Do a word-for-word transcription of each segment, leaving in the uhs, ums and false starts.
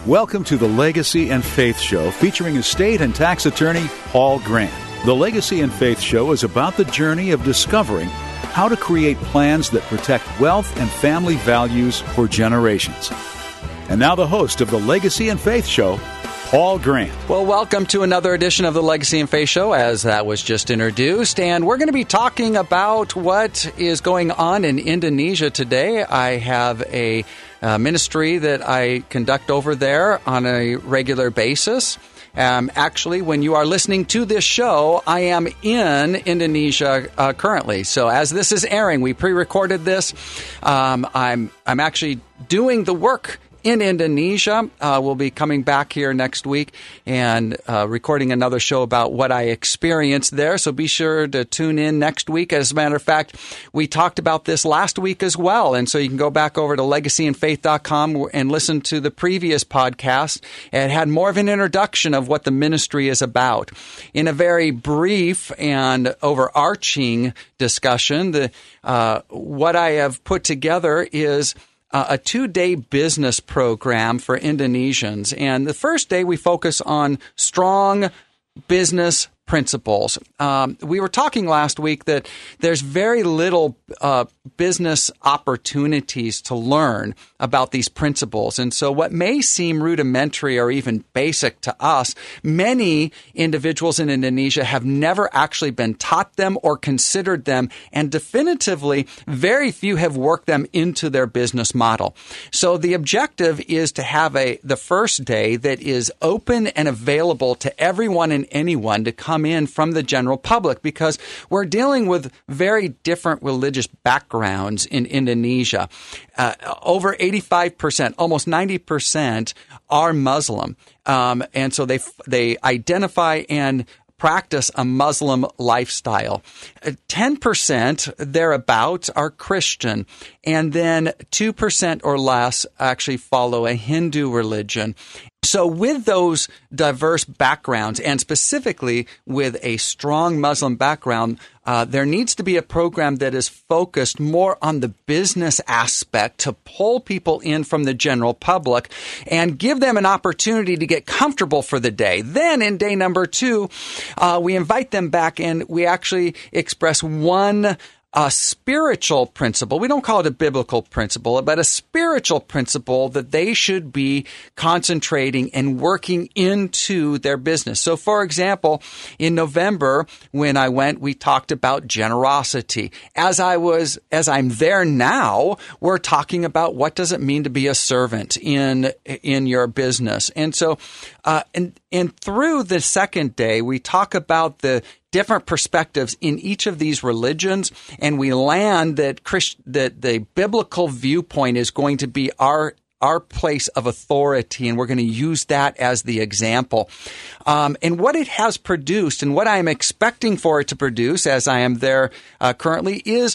Welcome to the Legacy and Faith Show, featuring estate and tax attorney Paul Grant. The Legacy and Faith Show is about the journey of discovering how to create plans that protect wealth and family values for generations. And now the host of the Legacy and Faith Show, Paul Grant. Well, welcome to another edition of the Legacy and Faith Show, as that was just introduced. And we're going to be talking about what is going on in Indonesia today. I have a uh, ministry that I conduct over there on a regular basis. Um, actually, when you are listening to this show, I am in Indonesia uh, currently. So as this is airing, we pre-recorded this. Um, I'm I'm actually doing the work in Indonesia. Uh, we'll be coming back here next week and uh, recording another show about what I experienced there. So be sure to tune in next week. As a matter of fact, we talked about this last week as well. And so you can go back over to legacy and faith dot com and listen to the previous podcast. It had more of an introduction of what the ministry is about. In a very brief and overarching discussion, the uh, what I have put together is Uh, a two-day business program for Indonesians. And the first day we focus on strong business principles. Um, we were talking last week that there's very little uh, business opportunities to learn about these principles. And so what may seem rudimentary or even basic to us, many individuals in Indonesia have never actually been taught them or considered them. And definitively, very few have worked them into their business model. So the objective is to have a the first day that is open and available to everyone and anyone to come in from the general public, because we're dealing with very different religious backgrounds in Indonesia. Uh, over eighty-five percent, almost ninety percent are Muslim. Um, and so they they identify and practice a Muslim lifestyle. ten percent thereabouts are Christian, and then two percent or less actually follow a Hindu religion. So with those diverse backgrounds, and specifically with a strong Muslim background, uh, there needs to be a program that is focused more on the business aspect to pull people in from the general public and give them an opportunity to get comfortable for the day. Then in day number two, uh, we invite them back and we actually express one a spiritual principle. We don't call it a biblical principle, but a spiritual principle that they should be concentrating and working into their business. So, for example, in November, when I went, we talked about generosity. As I was, as I'm there now, we're talking about what does it mean to be a servant in in your business. And so, uh, and and through the second day, we talk about the different perspectives in each of these religions, and we land that Christ, that the biblical viewpoint is going to be our our place of authority, and we're going to use that as the example. Um, and what it has produced, and what I am expecting for it to produce, as I am there uh, currently, is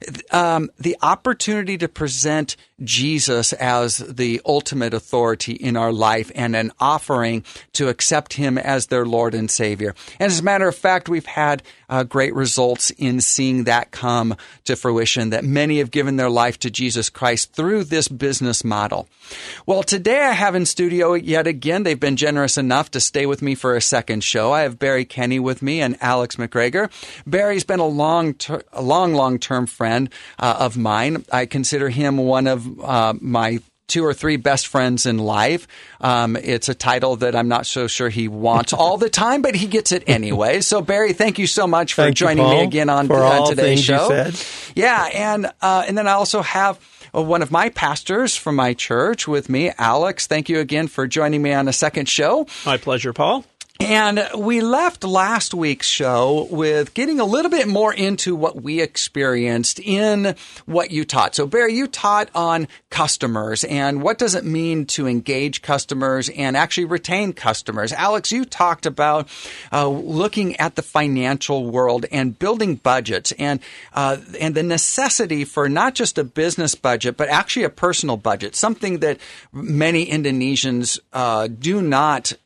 um, the opportunity to present Jesus as the ultimate authority in our life and an offering to accept him as their Lord and Savior. And as a matter of fact, we've had uh, great results in seeing that come to fruition, that many have given their life to Jesus Christ through this business model. Well, today I have in studio yet again, they've been generous enough to stay with me for a second show. I have Barry Kenny with me and Alex McGregor. Barry's been a long, ter- a long, long-term friend uh, of mine. I consider him one of uh, my two or three best friends in life. Um, it's a title that I'm not so sure he wants all the time, but he gets it anyway. So, Barry, thank you so much for thank joining you, Paul, me again on, for on all today's things show. You said. Yeah, and uh, and then I also have one of my pastors from my church with me, Alex. Thank you again for joining me on a second show. My pleasure, Paul. And we left last week's show with getting a little bit more into what we experienced in what you taught. So, Barry, you taught on customers and what does it mean to engage customers and actually retain customers. Alex, you talked about uh, looking at the financial world and building budgets and uh, and the necessity for not just a business budget, but actually a personal budget, something that many Indonesians uh, do not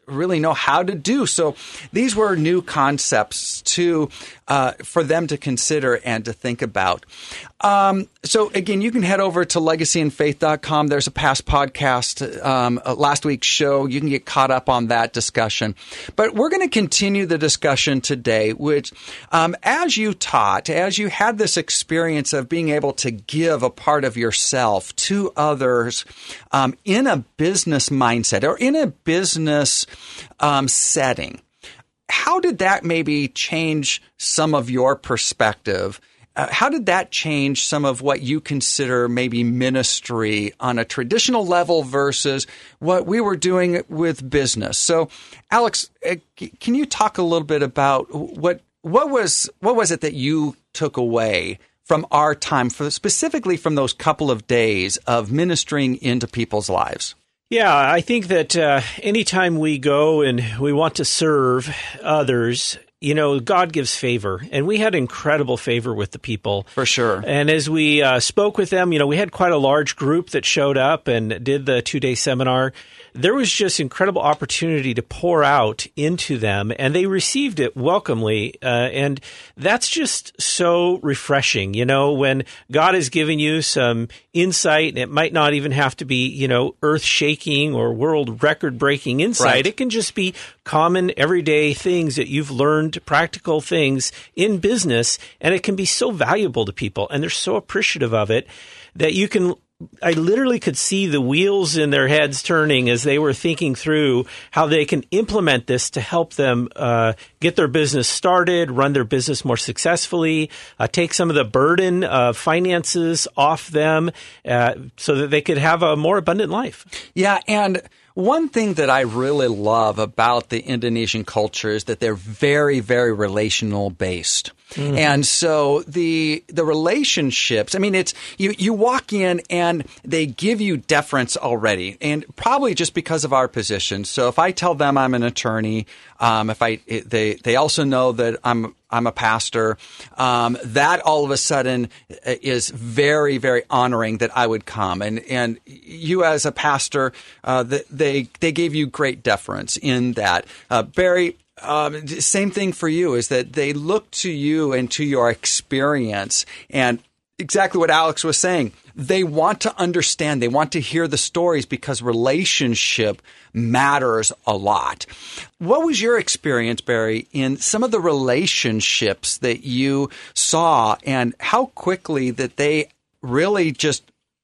really know how to do. So these were new concepts to uh, for them to consider and to think about. Um, so again, you can head over to legacy and faith dot com. There's a past podcast, um, last week's show. You can get caught up on that discussion. But we're going to continue the discussion today, which um, as you taught, as you had this experience of being able to give a part of yourself to others um, in a business mindset or in a business um, setting, how did that maybe change some of your perspective? Uh, how did that change some of what you consider maybe ministry on a traditional level versus what we were doing with business? So, Alex, uh, can you talk a little bit about what what was what was it that you took away from our time, for, specifically from those couple of days of ministering into people's lives? Yeah, I think that uh, anytime we go and we want to serve others, you know, God gives favor, and we had incredible favor with the people. For sure. And as we uh, spoke with them, you know, we had quite a large group that showed up and did the two-day seminar. There was just incredible opportunity to pour out into them, and they received it welcomely. Uh, and that's just so refreshing, you know, when God is giving you some insight, and it might not even have to be, you know, earth-shaking or world record-breaking insight. Right. It can just be common, everyday things that you've learned, practical things in business, and it can be so valuable to people, and they're so appreciative of it that you can I literally could see the wheels in their heads turning as they were thinking through how they can implement this to help them uh, get their business started, run their business more successfully, uh, take some of the burden of finances off them uh, so that they could have a more abundant life. Yeah, and one thing that I really love about the Indonesian culture is that they're very, very relational based. Mm-hmm. And so the the relationships, I mean, it's you, you walk in and they give you deference already, and probably just because of our position. So if I tell them I'm an attorney, um, if I they they also know that I'm I'm a pastor, um, that all of a sudden is very, very honoring that I would come. And and you as a pastor, uh, they they gave you great deference in that. Uh, Barry, Um, same thing for you, is that they look to you and to your experience, and exactly what Alex was saying. They want to understand. They want to hear the stories because relationship matters a lot. What was your experience, Barry, in some of the relationships that you saw, and how quickly that they really just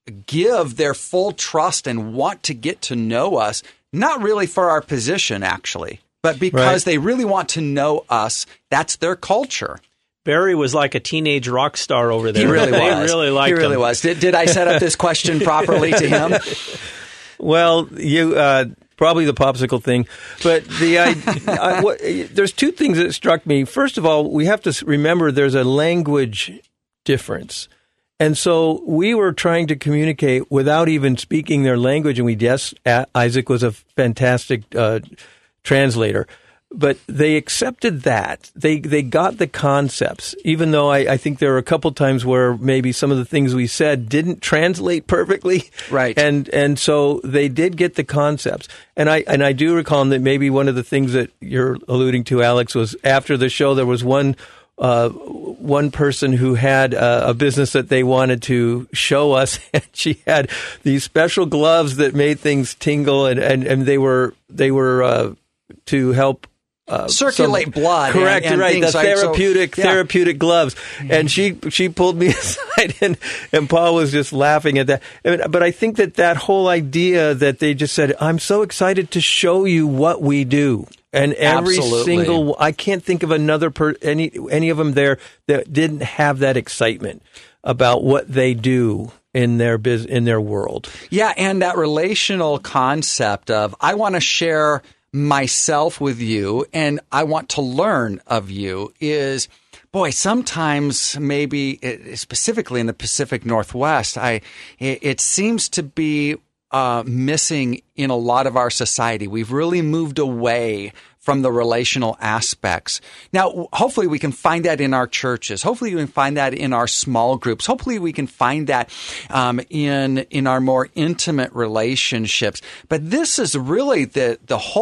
give their full trust and want to get to know us, not really for our position, actually, but because right. they really want to know us. That's their culture. Barry was like a teenage rock star over there. He really was. They really liked he really him. was. Did, did I set up this question properly to him? Well, you uh, probably the popsicle thing, but the I, I, what, there's two things that struck me. First of all, we have to remember there's a language difference. And so we were trying to communicate without even speaking their language. And we, yes, Isaac was a fantastic uh, translator, but they accepted that. They they got the concepts, even though I, I think there were a couple times where maybe some of the things we said didn't translate perfectly. Right. And and so they did get the concepts. And I and I do recall that maybe one of the things that you're alluding to, Alex, was after the show there was one Uh, one person who had uh, a business that they wanted to show us, and she had these special gloves that made things tingle, and, and, and they were they were uh, to help uh, circulate some, blood. Correct, and, and right? The like, therapeutic so, yeah. therapeutic gloves, and she she pulled me aside, and and Paul was just laughing at that. But I think that that whole idea that they just said, "I'm so excited to show you what we do." And every Absolutely. single, I can't think of another per, any any of them there that didn't have that excitement about what they do in their biz, in their world. Yeah, and that relational concept of I want to share myself with you and I want to learn of you is, boy, sometimes maybe it, specifically in the Pacific Northwest, I it, it seems to be Uh, missing in a lot of our society. We've really moved away from the relational aspects. Now, hopefully we can find that in our churches. Hopefully we can find that in our small groups. Hopefully we can find that um, in in our more intimate relationships. But this is really the the whole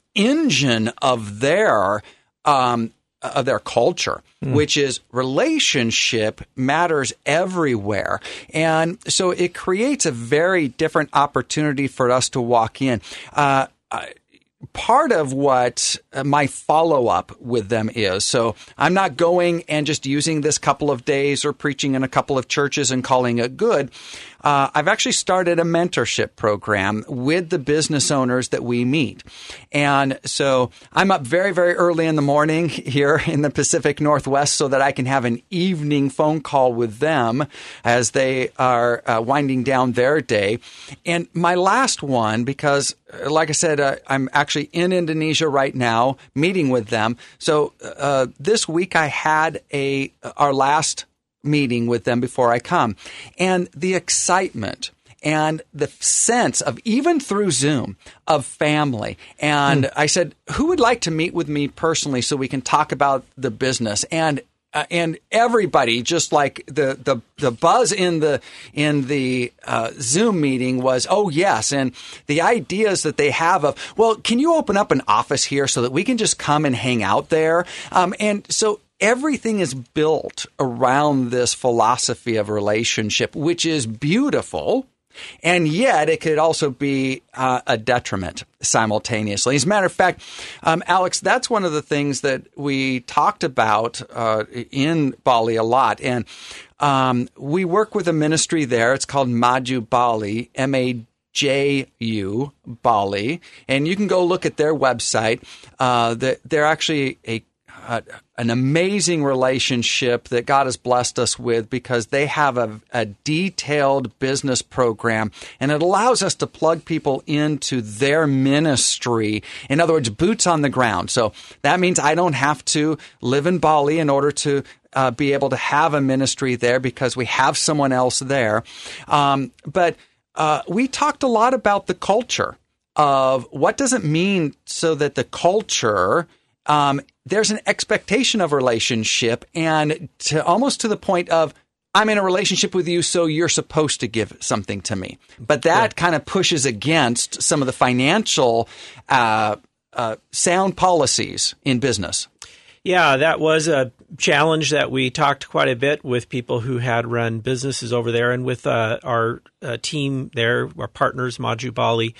engine of their um, of their culture, mm. which is relationship matters everywhere. And so it creates a very different opportunity for us to walk in. Uh, I, Part of what my follow-up with them is, so I'm not going and just using this couple of days or preaching in a couple of churches and calling it good. Uh, I've actually started a mentorship program with the business owners that we meet. And so I'm up very, very early in the morning here in the Pacific Northwest so that I can have an evening phone call with them as they are uh, winding down their day. And my last one, because like I said, uh, I'm actually in Indonesia right now meeting with them. So uh, this week I had a our last meeting with them before I come. And the excitement and the sense of, even through Zoom, of family. And mm. I said, who would like to meet with me personally so we can talk about the business? And Uh, and everybody, just like the, the, the buzz in the in the uh, Zoom meeting was, oh, yes. And the ideas that they have of, well, can you open up an office here so that we can just come and hang out there? Um, and so everything is built around this philosophy of relationship, which is beautiful. And yet it could also be uh, a detriment simultaneously. As a matter of fact, um, Alex, that's one of the things that we talked about uh, in Bali a lot. And um, we work with a ministry there. It's called Maju Bali, M A J U Bali. And you can go look at their website. Uh, they're actually a Uh, an amazing relationship that God has blessed us with, because they have a, a detailed business program, and it allows us to plug people into their ministry. In other words, boots on the ground. So that means I don't have to live in Bali in order to uh, be able to have a ministry there, because we have someone else there. Um, but uh, we talked a lot about the culture of what does it mean so that the culture Um, there's an expectation of relationship, and to almost to the point of, I'm in a relationship with you, so you're supposed to give something to me. But that yeah. kind of pushes against some of the financial uh, uh, sound policies in business. Yeah, that was a challenge that we talked quite a bit with people who had run businesses over there, and with uh, our uh, team there, our partners, Maju Bali.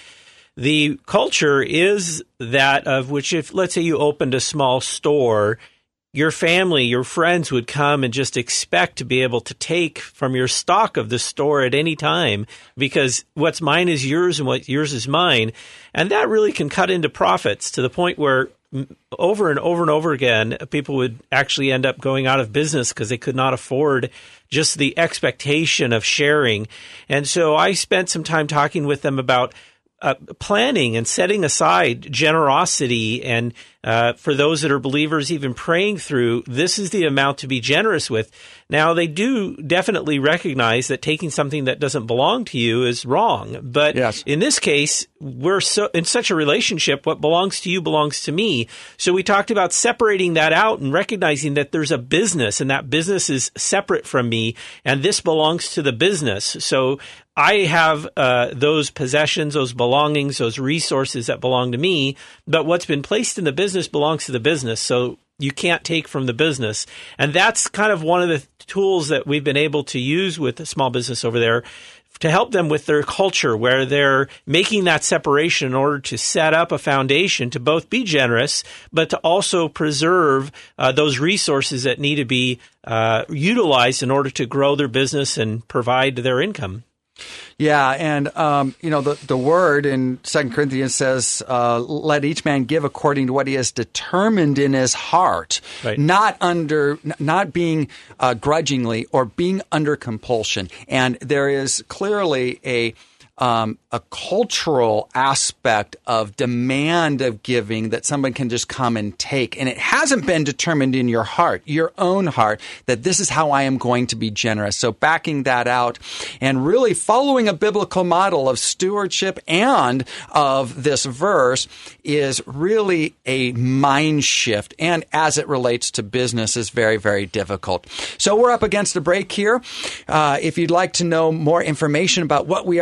The culture is that of which, if, let's say, you opened a small store, your family, your friends would come and just expect to be able to take from your stock of the store at any time, because what's mine is yours and what yours is mine. And that really can cut into profits to the point where over and over and over again, people would actually end up going out of business because they could not afford just the expectation of sharing. And so I spent some time talking with them about Uh, planning and setting aside generosity, and uh, for those that are believers, even praying through, this is the amount to be generous with. Now, they do definitely recognize that taking something that doesn't belong to you is wrong. But yes. in this case, we're so in such a relationship, what belongs to you belongs to me. So we talked about separating that out and recognizing that there's a business, and that business is separate from me, and this belongs to the business. So I have uh, those possessions, those belongings, those resources that belong to me, but what's been placed in the business belongs to the business, so you can't take from the business. And that's kind of one of the tools that we've been able to use with a small business over there to help them with their culture, where they're making that separation in order to set up a foundation to both be generous, but to also preserve uh, those resources that need to be uh, utilized in order to grow their business and provide their income. Yeah, and um, you know, the the word in Second Corinthians says, uh, "Let each man give according to what he has determined in his heart, right. not under, not being uh, grudgingly or being under compulsion." And there is clearly a um, a cultural aspect of demand of giving that someone can just come and take, and it hasn't been determined in your heart, your own heart, that this is how I am going to be generous. So backing that out and really following a biblical model of stewardship and of this verse is really a mind shift, and as it relates to business is very, very difficult. So we're up against a break here. Uh, if you'd like to know more information about what we are doing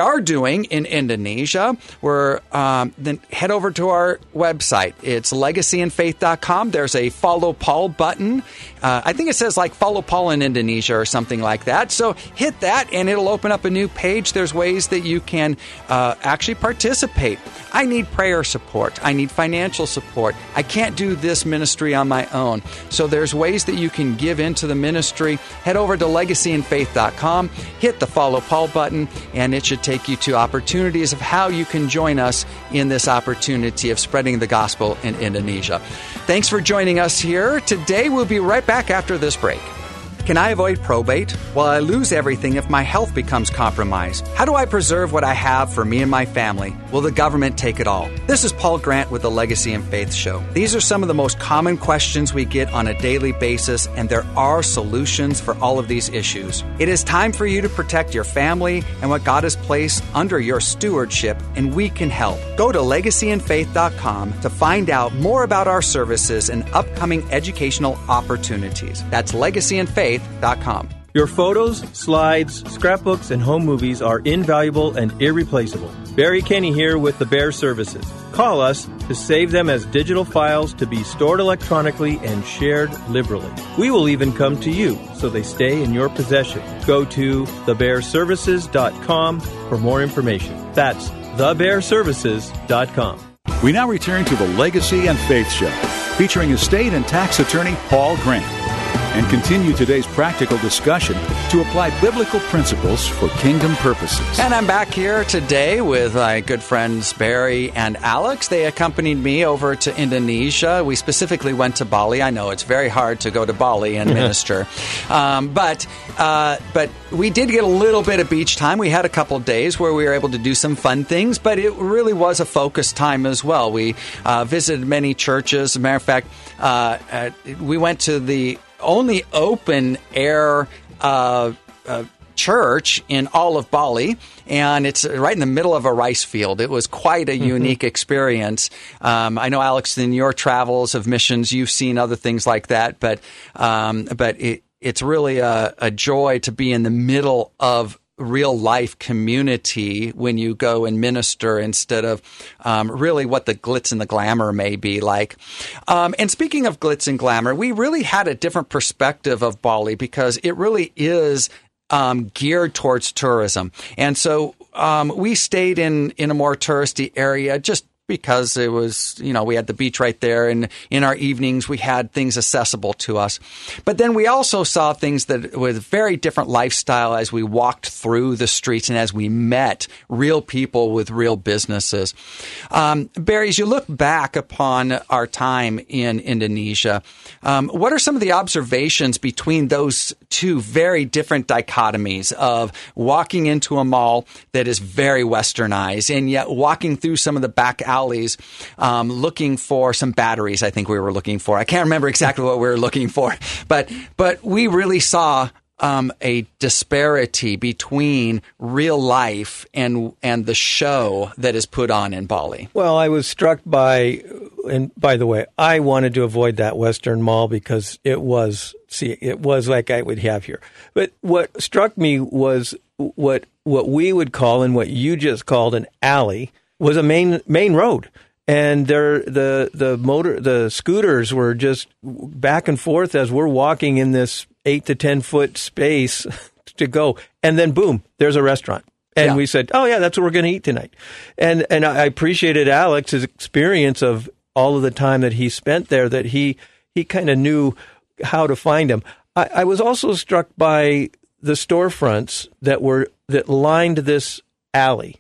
doing in Indonesia, we're um, then head over to our website. It's legacy and faith dot com. There's a Follow Paul button. Uh, I think it says like Follow Paul in Indonesia or something like that. So hit that and it'll open up a new page. There's ways that you can uh, actually participate. I need prayer support. I need financial support. I can't do this ministry on my own. So there's ways that you can give into the ministry. Head over to legacy and faith dot com, hit the Follow Paul button, and it should take you to opportunities of how you can join us in this opportunity of spreading the gospel in Indonesia. Thanks for joining us here. Today we'll be right back after this break. Can I avoid probate? Will I lose everything if my health becomes compromised? How do I preserve what I have for me and my family? Will the government take it all? This is Paul Grant with the Legacy and Faith Show. These are some of the most common questions we get on a daily basis, and there are solutions for all of these issues. It is time for you to protect your family and what God has placed under your stewardship, and we can help. Go to legacy and faith dot com to find out more about our services and upcoming educational opportunities. That's legacy and faith dot com. Your photos, slides, scrapbooks, and home movies are invaluable and irreplaceable. Barry Kenny here with the Bear Services. Call us to save them as digital files to be stored electronically and shared liberally. We will even come to you so they stay in your possession. Go to the bear services dot com for more information. That's the bear services dot com. We now return to the Legacy and Faith Show, featuring estate and tax attorney Paul Grant, and continue today's practical discussion to apply biblical principles for kingdom purposes. And I'm back here today with my good friends Barry and Alex. They accompanied me over to Indonesia. We specifically went to Bali. I know it's very hard to go to Bali and minister, um, but uh, but we did get a little bit of beach time. We had a couple of days where we were able to do some fun things, but it really was a focused time as well. We uh, visited many churches. As a matter of fact, uh, uh, we went to the only open air uh, uh, church in all of Bali, and it's right in the middle of a rice field. It was quite a mm-hmm. unique experience. Um, I know, Alex, in your travels of missions, you've seen other things like that, but um, but it, it's really a, a joy to be in the middle of real life community when you go and minister instead of um, really what the glitz and the glamour may be like. Um, and speaking of glitz and glamour, we really had a different perspective of Bali because it really is um, geared towards tourism. And so um, we stayed in, in a more touristy area just because it was, you know, we had the beach right there, and in our evenings we had things accessible to us. But then we also saw things that with very different lifestyle as we walked through the streets and as we met real people with real businesses. Um, Barry, as you look back upon our time in Indonesia, um, what are some of the observations between those two very different dichotomies of walking into a mall that is very westernized and yet walking through some of the back alleys um, looking for some batteries, I think we were looking for. I can't remember exactly what we were looking for, but but we really saw um, a disparity between real life and and the show that is put on in Bali. Well, I was struck by, and by the way, I wanted to avoid that Western Mall because it was, see, it was like I would have here. But what struck me was what what we would call and what you just called an alley was a main main road, and there the the motor the scooters were just back and forth as we're walking in this eight to ten foot space to go, and then boom, there's a restaurant, and yeah. we said, oh yeah, that's what we're going to eat tonight, and and I appreciated Alex's experience of all of the time that he spent there, that he he kind of knew how to find them. I, I was also struck by the storefronts that were that lined this alley.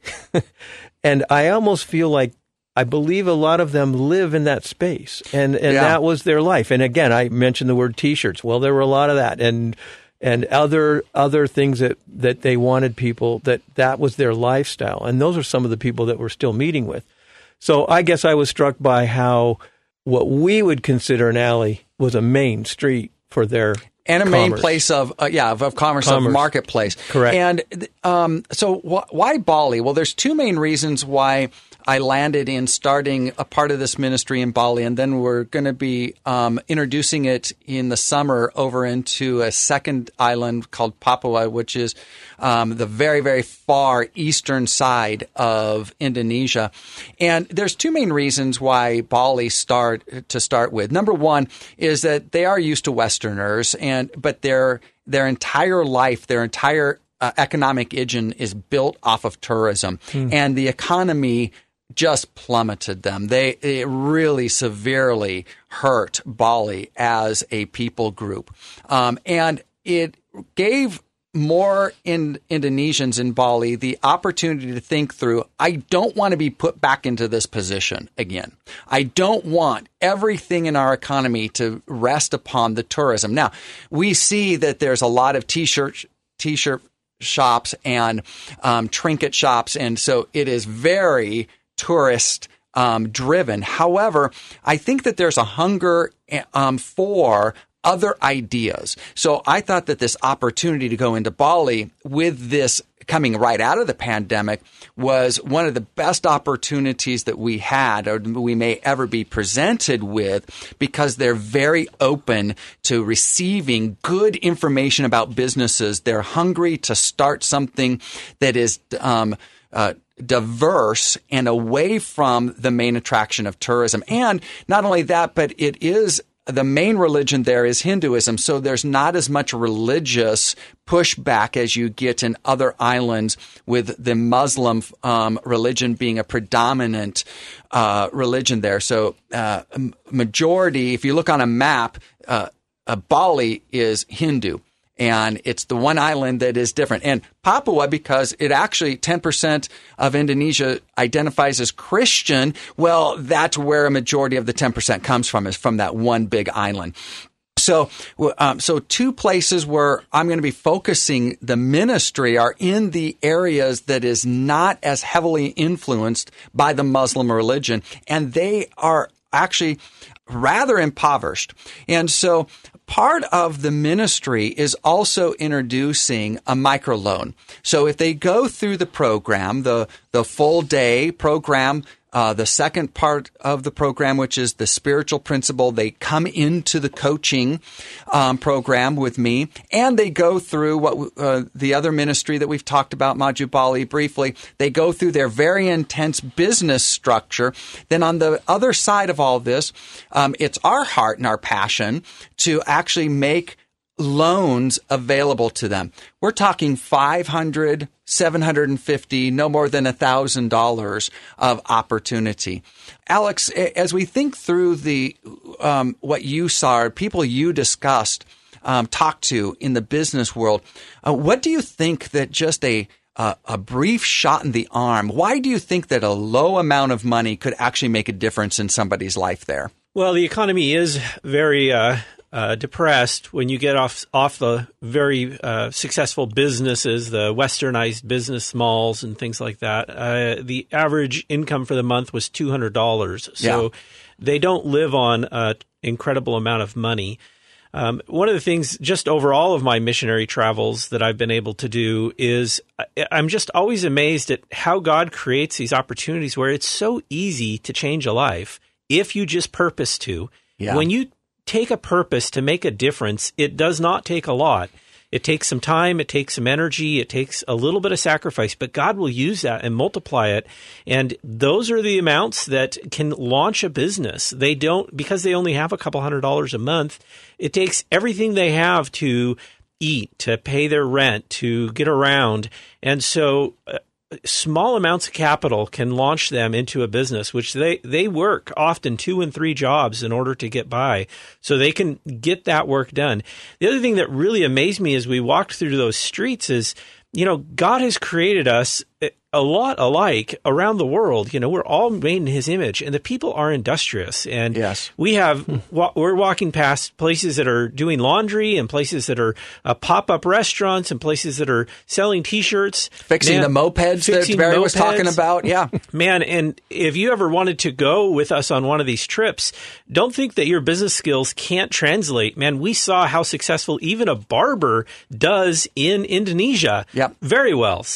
And I almost feel like I believe a lot of them live in that space, and, and yeah. that was their life. And again, I mentioned the word T-shirts. Well, there were a lot of that, and and other other things that, that they wanted people, that that was their lifestyle. And those are some of the people that we're still meeting with. So I guess I was struck by how what we would consider an alley was a main street for their And a commerce. main place of, uh, yeah, of, of commerce, commerce, of marketplace. Correct. And um, so wh- why Bali? Well, there's two main reasons why I landed in starting a part of this ministry in Bali, and then we're going to be um, introducing it in the summer over into a second island called Papua, which is um, the very, very far eastern side of Indonesia. And there's two main reasons why Bali start to start with. Number one is that they are used to Westerners, and but their their entire life, their entire uh, economic engine is built off of tourism, mm. and the economy just plummeted them. They it really severely hurt Bali as a people group, um, and it gave more in Indonesians in Bali the opportunity to think through, I don't want to be put back into this position again. I don't want everything in our economy to rest upon the tourism. Now, we see that there's a lot of t-shirt, t-shirt shops and um, trinket shops, and so it is very tourist um, driven. However, I think that there's a hunger um, for other ideas. So I thought that this opportunity to go into Bali with this coming right out of the pandemic was one of the best opportunities that we had or we may ever be presented with, because they're very open to receiving good information about businesses. They're hungry to start something that is um, uh, diverse and away from the main attraction of tourism. And not only that, but it is the main religion there is Hinduism, so there's not as much religious pushback as you get in other islands, with the Muslim um, religion being a predominant uh, religion there. So uh, majority, if you look on a map, uh, uh, Bali is Hindu. And it's the one island that is different. And Papua, because it actually ten percent of Indonesia identifies as Christian, well, that's where a majority of the ten percent comes from, is from that one big island. So, um, so two places where I'm going to be focusing the ministry are in the areas that is not as heavily influenced by the Muslim religion, and they are actually rather impoverished. And so part of the ministry is also introducing a microloan. So if they go through the program, the, the full day program, uh, the second part of the program, which is the spiritual principle, they come into the coaching um, program with me, and they go through what uh, the other ministry that we've talked about, Maju Bali, briefly. They go through their very intense business structure. Then on the other side of all this, um, it's our heart and our passion to actually make loans available to them. We're talking five hundred dollars, seven hundred fifty dollars, no more than one thousand dollars of opportunity. Alex, as we think through the um, what you saw, people you discussed, um, talked to in the business world, uh, what do you think that just a uh, a brief shot in the arm, why do you think that a low amount of money could actually make a difference in somebody's life there? Well, the economy is very uh, uh, depressed when you get off off the very uh, successful businesses, the westernized business malls and things like that. Uh, the average income for the month was two hundred dollars. So yeah. They don't live on an incredible amount of money. Um, one of the things just over all of my missionary travels that I've been able to do is I'm just always amazed at how God creates these opportunities where it's so easy to change a life if you just purpose to. Yeah. When you take a purpose to make a difference, it does not take a lot. It takes some time, it takes some energy, it takes a little bit of sacrifice, but God will use that and multiply it. And those are the amounts that can launch a business. They don't, because they only have a couple hundred dollars a month, it takes everything they have to eat, to pay their rent, to get around. And so uh, small amounts of capital can launch them into a business, which they, they work often two and three jobs in order to get by. So they can get that work done. The other thing that really amazed me as we walked through those streets is, you know, God has created us a lot alike around the world. You know, we're all made in His image, and the people are industrious. And yes. we have, we're walking past places that are doing laundry and places that are uh, pop-up restaurants and places that are selling T-shirts. Fixing Man, the mopeds fixing that Barry mopeds. was talking about. Yeah. Man, and if you ever wanted to go with us on one of these trips, don't think that your business skills can't translate. Man, we saw how successful even a barber does in Indonesia. Yep. Very well. So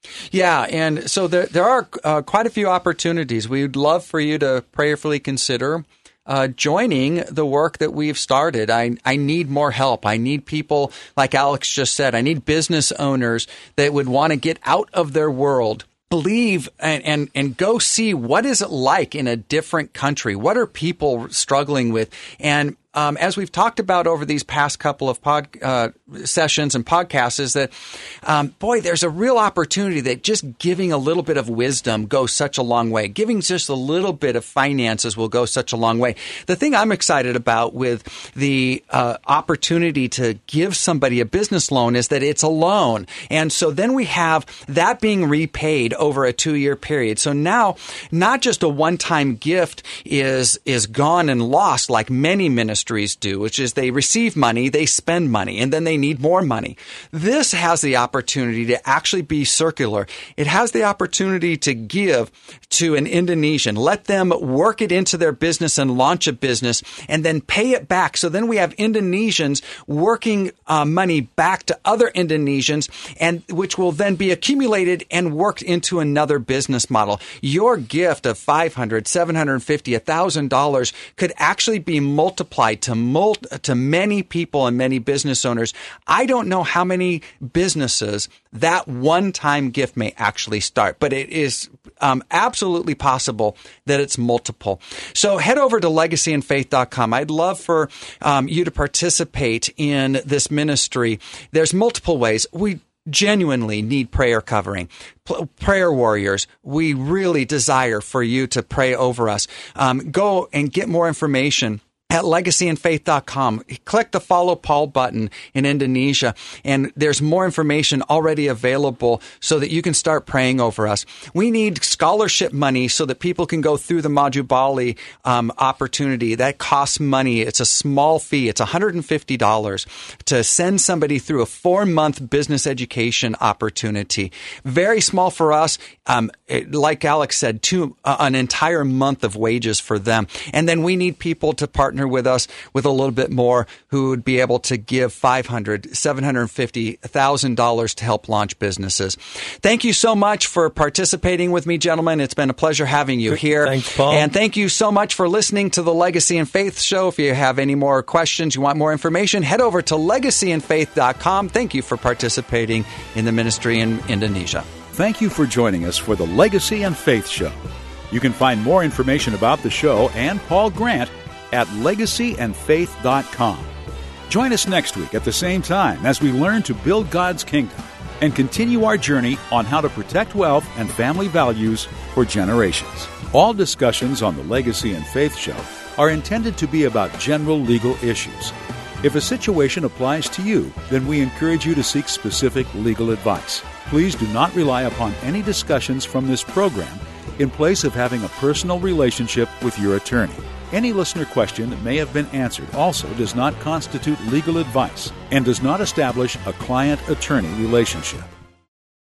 Yeah, and so there there are uh, quite a few opportunities. We would love for you to prayerfully consider uh, joining the work that we've started. I, I need more help. I need people, like Alex just said, I need business owners that would want to get out of their world, believe and, and, and go see what is it like in a different country. What are people struggling with? And Um, as we've talked about over these past couple of pod uh, sessions and podcasts, is that, um, boy, there's a real opportunity that just giving a little bit of wisdom goes such a long way. Giving just a little bit of finances will go such a long way. The thing I'm excited about with the uh, opportunity to give somebody a business loan is that it's a loan. And so then we have that being repaid over a two-year period. So now not just a one-time gift is, is gone and lost like many ministries do, which is they receive money, they spend money, and then they need more money. This has the opportunity to actually be circular. It has the opportunity to give to an Indonesian, let them work it into their business and launch a business, and then pay it back. So then we have Indonesians working uh, money back to other Indonesians, and which will then be accumulated and worked into another business model. Your gift of five hundred dollars, seven hundred fifty dollars, one thousand dollars could actually be multiplied to mul- to many people and many business owners. I don't know how many businesses that one-time gift may actually start, but it is um, absolutely possible that it's multiple. So head over to legacy and faith dot com. I'd love for um, you to participate in this ministry. There's multiple ways. We genuinely need prayer covering. P- prayer warriors, we really desire for you to pray over us. Um, go and get more information at legacy and faith dot com. Click the Follow Paul button in Indonesia, and there's more information already available so that you can start praying over us. We need scholarship money so that people can go through the Maju Bali um, opportunity. That costs money. It's a small fee. It's one hundred fifty dollars to send somebody through a four-month business education opportunity. Very small for us. Um, it, like Alex said, two, uh, an entire month of wages for them. And then we need people to partner with us with a little bit more who would be able to give five hundred dollars, seven hundred fifty dollars, one thousand dollars to help launch businesses. Thank you so much for participating with me, gentlemen. It's been a pleasure having you here. Thanks, Paul. And thank you so much for listening to the Legacy and Faith Show. If you have any more questions, you want more information, head over to legacy and faith dot com. Thank you for participating in the ministry in Indonesia. Thank you for joining us for the Legacy and Faith Show. You can find more information about the show and Paul Grant at legacy and faith dot com. Join us next week at the same time as we learn to build God's kingdom and continue our journey on how to protect wealth and family values for generations. All discussions on the Legacy and Faith Show are intended to be about general legal issues. If a situation applies to you, then we encourage you to seek specific legal advice. Please do not rely upon any discussions from this program in place of having a personal relationship with your attorney. Any listener question that may have been answered also does not constitute legal advice and does not establish a client-attorney relationship.